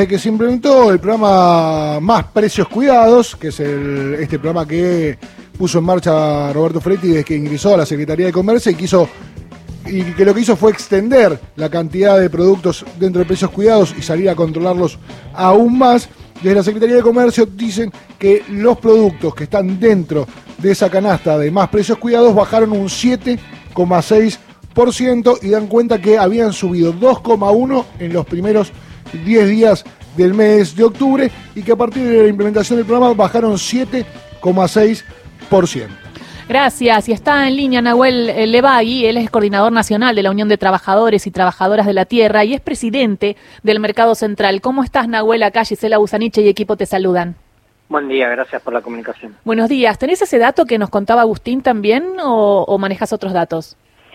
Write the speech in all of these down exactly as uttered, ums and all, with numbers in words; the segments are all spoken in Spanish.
desde que se implementó el programa Más Precios Cuidados, que es el, este programa que puso en marcha Roberto Feletti desde que ingresó a la Secretaría de Comercio y quiso y que lo que hizo fue extender la cantidad de productos dentro de precios cuidados y salir a controlarlos aún más. Desde la Secretaría de Comercio dicen que los productos que están dentro de esa canasta de Más Precios Cuidados bajaron un siete coma seis por ciento y dan cuenta que habían subido dos coma uno por ciento en los primeros diez días del mes de octubre y que a partir de la implementación del programa bajaron siete coma seis por ciento. Gracias. Y está en línea Nahuel Levagui, él es coordinador nacional de la Unión de Trabajadores y Trabajadoras de la Tierra y es presidente del Mercado Central. ¿Cómo estás, Nahuel? Acá Gisela Busaniche y equipo te saludan. Buen día, gracias por la comunicación. Buenos días. ¿Tenés ese dato que nos contaba Agustín también o, o manejas otros datos?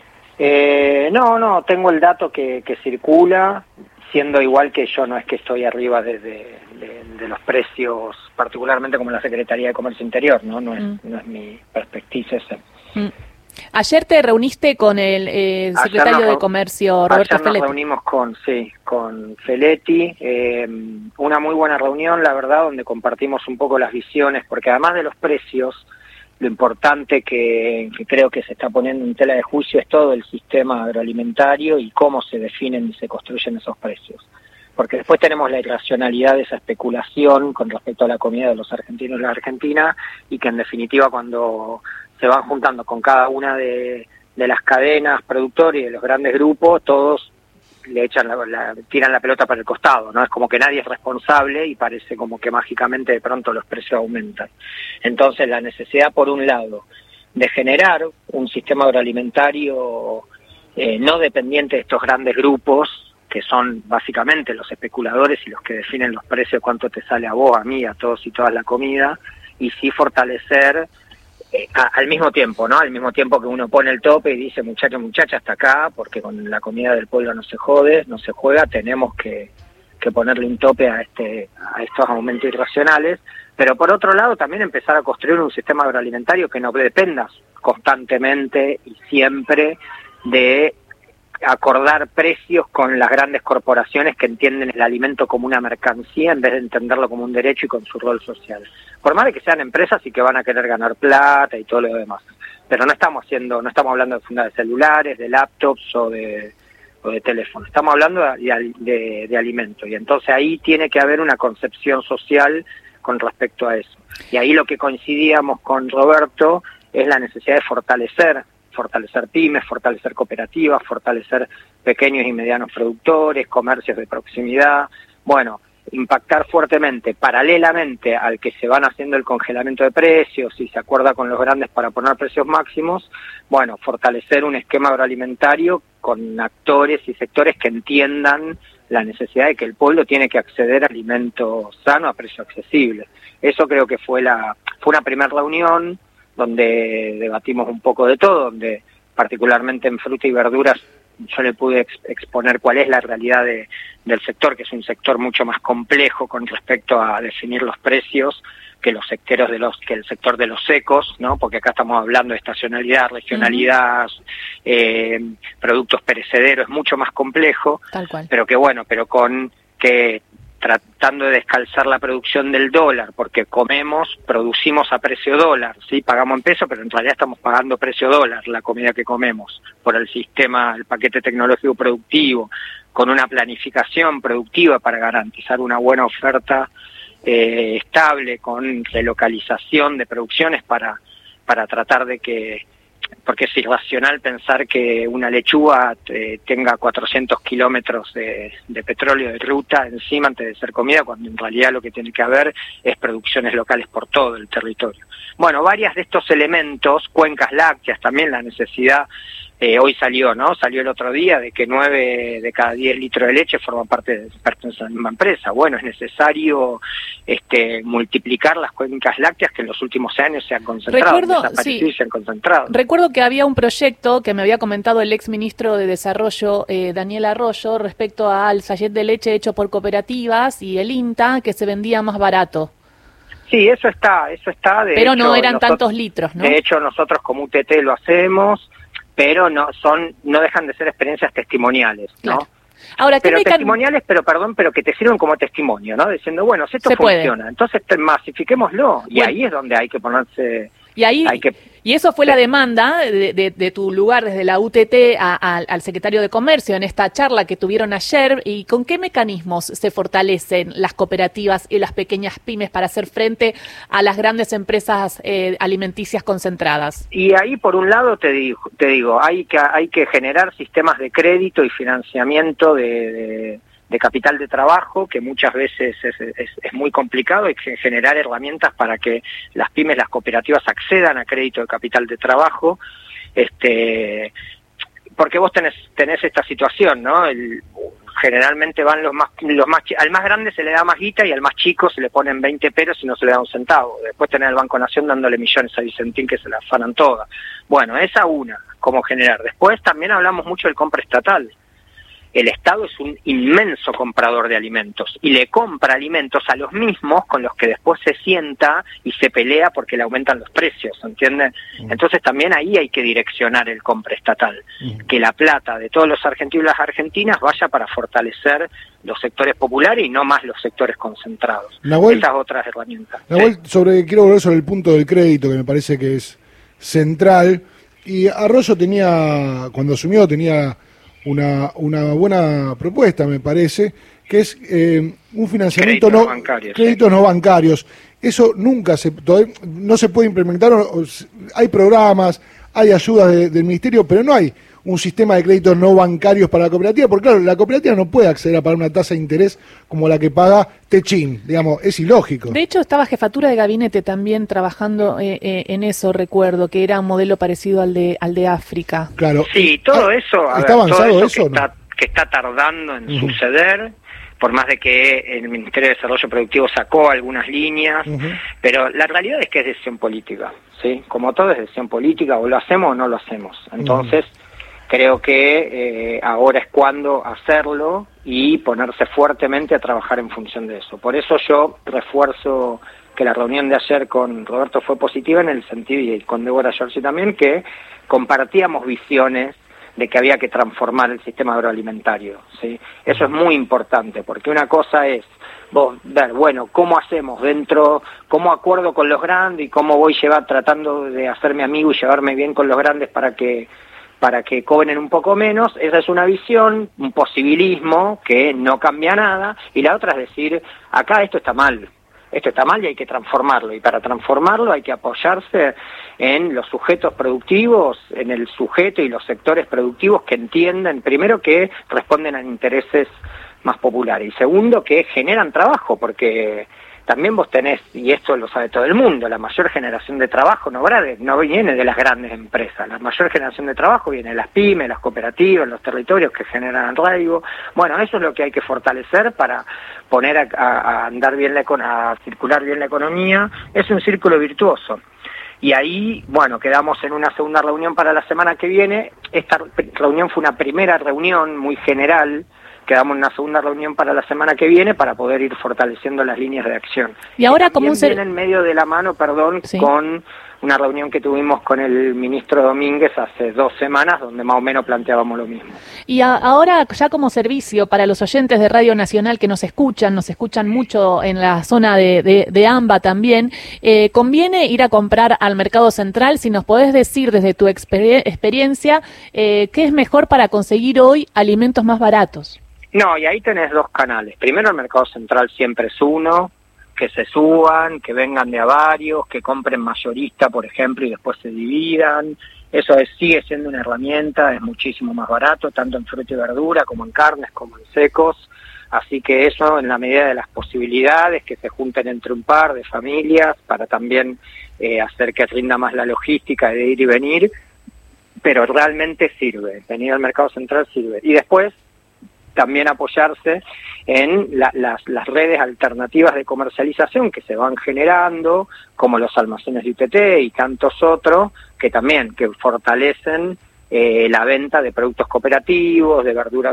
Eh, no, no, tengo el dato que, que circula, siendo igual que yo no es que estoy arriba de, de, de, de los precios, particularmente como la Secretaría de Comercio Interior, ¿no? No es, mm. no es mi perspectiva esa. Mm. Ayer te reuniste con el eh, secretario nos, de Comercio, Roberto ayer Feletti. Nos reunimos con, sí, con Feletti, eh, una muy buena reunión, la verdad, donde compartimos un poco las visiones, porque además de los precios, lo importante que, que creo que se está poniendo en tela de juicio es todo el sistema agroalimentario y cómo se definen y se construyen esos precios. Porque después tenemos la irracionalidad de esa especulación con respecto a la comida de los argentinos y la Argentina, y que en definitiva cuando se van juntando con cada una de, de las cadenas productoras y de los grandes grupos, todos le echan la, la, tiran la pelota para el costado, ¿no? Es como que nadie es responsable y parece como que mágicamente de pronto los precios aumentan. Entonces la necesidad, por un lado, de generar un sistema agroalimentario eh, no dependiente de estos grandes grupos, que son básicamente los especuladores y los que definen los precios, cuánto te sale a vos, a mí, a todos y todas la comida, y sí fortalecer Eh, a, al mismo tiempo, ¿no? Al mismo tiempo que uno pone el tope y dice, muchacho, muchacha, hasta acá, porque con la comida del pueblo no se jode, no se juega, tenemos que, que ponerle un tope a este a estos aumentos irracionales, pero por otro lado también empezar a construir un sistema agroalimentario que no dependa constantemente y siempre de acordar precios con las grandes corporaciones que entienden el alimento como una mercancía en vez de entenderlo como un derecho y con su rol social. Por más de que sean empresas y que van a querer ganar plata y todo lo demás. Pero no estamos haciendo, no estamos hablando de fundas de celulares, de laptops o de, o de teléfonos. Estamos hablando de, de, de alimentos. Y entonces ahí tiene que haber una concepción social con respecto a eso. Y ahí lo que coincidíamos con Roberto es la necesidad de fortalecer fortalecer pymes, fortalecer cooperativas, fortalecer pequeños y medianos productores, comercios de proximidad, bueno, impactar fuertemente, paralelamente al que se van haciendo el congelamiento de precios y se acuerda con los grandes para poner precios máximos, bueno, fortalecer un esquema agroalimentario con actores y sectores que entiendan la necesidad de que el pueblo tiene que acceder a alimento sano a precio accesible. Eso creo que fue la fue una primera reunión donde debatimos un poco de todo, donde particularmente en fruta y verduras yo le pude ex exponer cuál es la realidad de, del sector, que es un sector mucho más complejo con respecto a definir los precios que los sectores de los que el sector de los secos, ¿no? Porque acá estamos hablando de estacionalidad, regionalidad, uh-huh. eh, productos perecederos, es mucho más complejo, tal cual. Pero que bueno, pero con que tratando de descalzar la producción del dólar, porque comemos, producimos a precio dólar, sí, pagamos en peso, pero en realidad estamos pagando precio dólar la comida que comemos, por el sistema, el paquete tecnológico productivo, con una planificación productiva para garantizar una buena oferta eh, estable, con relocalización de producciones para, para tratar de que, porque es irracional pensar que una lechuga eh, tenga cuatrocientos kilómetros de, de petróleo de ruta encima antes de ser comida, cuando en realidad lo que tiene que haber es producciones locales por todo el territorio. Bueno, varias de estos elementos, cuencas lácteas, también la necesidad, eh, hoy salió, ¿no? Salió el otro día de que nueve de cada diez litros de leche forman parte de, pertenecen a la misma empresa. Bueno, es necesario este, multiplicar las cuencas lácteas que en los últimos años se han concentrado, Recuerdo, desaparecido sí. y se han concentrado. Recuerdo que había un proyecto que me había comentado el ex ministro de Desarrollo, eh, Daniel Arroyo, respecto al sachet de leche hecho por cooperativas y el INTA, que se vendía más barato. Sí, eso está, eso está. De pero hecho, no eran nosotros, tantos litros, ¿no? De hecho, nosotros como U T T lo hacemos, pero no son, no dejan de ser experiencias testimoniales, ¿no? Claro. Ahora, ¿qué pero mecan... testimoniales, pero perdón, pero que te sirven como testimonio, ¿no? Diciendo, bueno, si esto Se puede. funciona, entonces te- masifiquémoslo. Y Bueno. ahí es donde hay que ponerse... Y ahí hay que, y eso fue la demanda de, de, de tu lugar desde la U T T a, a, al secretario de Comercio en esta charla que tuvieron ayer. ¿Y con qué mecanismos se fortalecen las cooperativas y las pequeñas pymes para hacer frente a las grandes empresas eh, alimenticias concentradas? Y ahí, por un lado, te digo, te digo hay que hay que generar sistemas de crédito y financiamiento de, de, de capital de trabajo, que muchas veces es, es, es muy complicado. Hay que generar herramientas para que las pymes, las cooperativas accedan a crédito de capital de trabajo, este, porque vos tenés tenés esta situación, ¿no? El, generalmente van los más los más al más grande se le da más guita y al más chico se le ponen veinte pesos y no se le da un centavo. Después tenés el Banco Nación dándole millones a Vicentín que se la afanan todas. Bueno, esa una, cómo generar. Después también hablamos mucho del compra estatal. El Estado es un inmenso comprador de alimentos y le compra alimentos a los mismos con los que después se sienta y se pelea porque le aumentan los precios, ¿entiendes? Mm. Entonces también ahí hay que direccionar el compra estatal, mm. que la plata de todos los argentinos y las argentinas vaya para fortalecer los sectores populares y no más los sectores concentrados. Nahuel, esas otras herramientas. Nahuel, sí. sobre, quiero volver sobre el punto del crédito, que me parece que es central. Y Arroyo tenía, cuando asumió, tenía una, una buena propuesta, me parece, que es eh, un financiamiento créditos no bancarios, créditos sí. no bancarios. Eso nunca se todavía, no se puede implementar. Hay programas, hay ayudas de, del ministerio, pero no hay un sistema de créditos no bancarios para la cooperativa, porque claro, la cooperativa no puede acceder a pagar una tasa de interés como la que paga Techín, digamos, es ilógico. De hecho, estaba jefatura de gabinete también trabajando eh, eh, en eso, recuerdo, que era un modelo parecido al de al de África. Claro. Sí, todo eso, a ¿está ver, avanzado todo eso, eso que, o no? está, que está tardando en Uh-huh. suceder, por más de que el Ministerio de Desarrollo Productivo sacó algunas líneas, uh-huh. pero la realidad es que es decisión política, ¿sí? Como todo es decisión política, o lo hacemos o no lo hacemos. Entonces, uh-huh. creo que eh, ahora es cuando hacerlo y ponerse fuertemente a trabajar en función de eso. Por eso yo refuerzo que la reunión de ayer con Roberto fue positiva en el sentido, y con Débora Giorgi también, que compartíamos visiones de que había que transformar el sistema agroalimentario, ¿sí? Eso es muy importante, porque una cosa es vos ver, bueno, cómo hacemos dentro, cómo acuerdo con los grandes y cómo voy llevar tratando de hacerme amigo y llevarme bien con los grandes para que para que cobren un poco menos. Esa es una visión, un posibilismo que no cambia nada, y la otra es decir, acá esto está mal, esto está mal y hay que transformarlo, y para transformarlo hay que apoyarse en los sujetos productivos, en el sujeto y los sectores productivos que entienden, primero, que responden a intereses más populares, y segundo, que generan trabajo, porque también vos tenés, y esto lo sabe todo el mundo, la mayor generación de trabajo no, no viene de las grandes empresas, la mayor generación de trabajo viene de las pymes, las cooperativas, los territorios que generan arraigo. Bueno, eso es lo que hay que fortalecer para poner a, a, a andar bien la a circular bien la economía. Es un círculo virtuoso. Y ahí, bueno, quedamos en una segunda reunión para la semana que viene. Esta reunión fue una primera reunión muy general. Quedamos en una segunda reunión para la semana que viene para poder ir fortaleciendo las líneas de acción. Y ahora, como un ser... viene en medio de la mano, perdón, ¿sí? con una reunión que tuvimos con el ministro Domínguez hace dos semanas, donde más o menos planteábamos lo mismo. Y a, ahora, ya como servicio para los oyentes de Radio Nacional que nos escuchan, nos escuchan mucho en la zona de, de, de AMBA también, eh, ¿conviene ir a comprar al Mercado Central? Si nos podés decir desde tu exper- experiencia, eh, ¿qué es mejor para conseguir hoy alimentos más baratos? No, y ahí tenés dos canales. Primero, el Mercado Central siempre es uno, que se suban, que vengan de a varios, que compren mayorista, por ejemplo, y después se dividan. Eso es, sigue siendo una herramienta, es muchísimo más barato, tanto en fruta y verdura, como en carnes, como en secos. Así que eso, en la medida de las posibilidades, que se junten entre un par de familias, para también eh, hacer que rinda más la logística de ir y venir, pero realmente sirve. Venir al Mercado Central sirve. Y después, también apoyarse en la, las, las redes alternativas de comercialización que se van generando, como los almacenes de U T T y tantos otros, que también que fortalecen eh, la venta de productos cooperativos, de verdura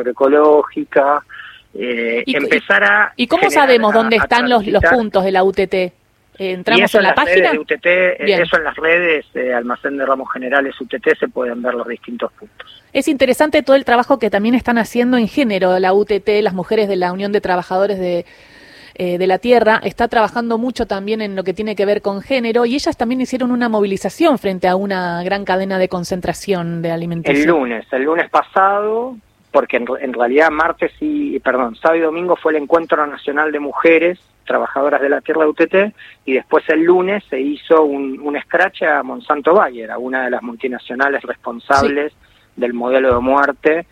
agroecológica, eh, ¿Y, empezar a... ¿Y cómo sabemos a, dónde están los, los puntos de la U T T? Eh, entramos y eso en la las página. Redes de U T T, Bien. eso en las redes, eh, Almacén de Ramos Generales U T T, se pueden ver los distintos puntos. Es interesante todo el trabajo que también están haciendo en género, la U T T, las mujeres de la Unión de Trabajadores de, eh, de la Tierra, está trabajando mucho también en lo que tiene que ver con género, y ellas también hicieron una movilización frente a una gran cadena de concentración de alimentación. El lunes, el lunes pasado, porque en, en realidad martes y, perdón, sábado y domingo fue el Encuentro Nacional de Mujeres Trabajadoras de la Tierra de U T T, y después el lunes se hizo un, un scratch a Monsanto Bayer, a una de las multinacionales responsables sí. del modelo de muerte,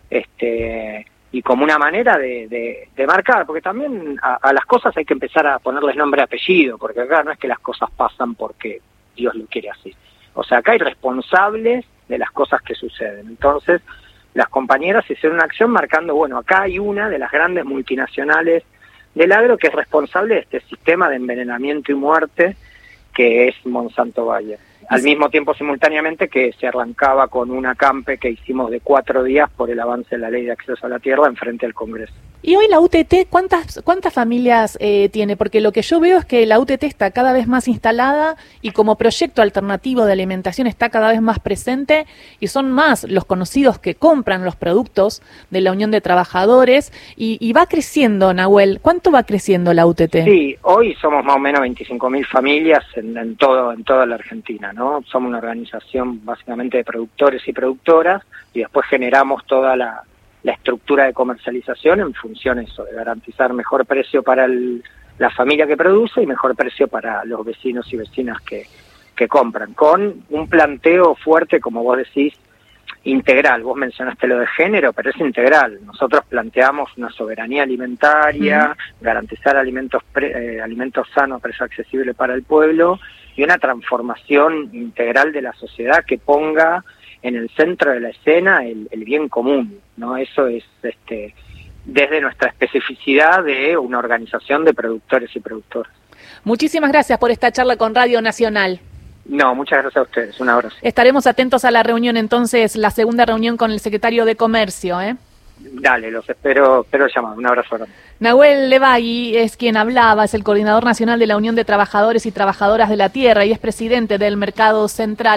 este y como una manera de, de, de marcar, porque también a, a las cosas hay que empezar a ponerles nombre y apellido, porque acá no es que las cosas pasan porque Dios lo quiere así. O sea, acá hay responsables de las cosas que suceden. Entonces, las compañeras hicieron una acción marcando, bueno, acá hay una de las grandes multinacionales del agro que es responsable de este sistema de envenenamiento y muerte que es Monsanto Bayer. Al mismo tiempo, simultáneamente, que se arrancaba con un acampe que hicimos de cuatro días por el avance de la Ley de Acceso a la Tierra en frente al Congreso. Y hoy la U T T, ¿cuántas cuántas familias eh, tiene? Porque lo que yo veo es que la U T T está cada vez más instalada y como proyecto alternativo de alimentación está cada vez más presente, y son más los conocidos que compran los productos de la Unión de Trabajadores, y, y va creciendo, Nahuel. ¿Cuánto va creciendo la U T T? Sí, hoy somos más o menos veinticinco mil familias en, en, todo, en toda la Argentina, ¿no? Somos una organización básicamente de productores y productoras, y después generamos toda la la estructura de comercialización en función de eso, de garantizar mejor precio para el, la familia que produce y mejor precio para los vecinos y vecinas que, que compran, con un planteo fuerte, como vos decís, integral. Vos mencionaste lo de género, pero es integral. Nosotros planteamos una soberanía alimentaria, uh-huh. garantizar alimentos pre, eh, alimentos sanos, precio accesible para el pueblo, y una transformación integral de la sociedad que ponga en el centro de la escena el, el bien común, ¿no? Eso es este desde nuestra especificidad de una organización de productores y productoras. Muchísimas gracias por esta charla con Radio Nacional. No, muchas gracias a ustedes. Un abrazo. Estaremos atentos a la reunión, entonces, la segunda reunión con el secretario de Comercio, ¿eh? Dale, los espero, espero llamar. Un abrazo grande. Nahuel Levagui es quien hablaba, es el coordinador nacional de la Unión de Trabajadores y Trabajadoras de la Tierra y es presidente del Mercado Central.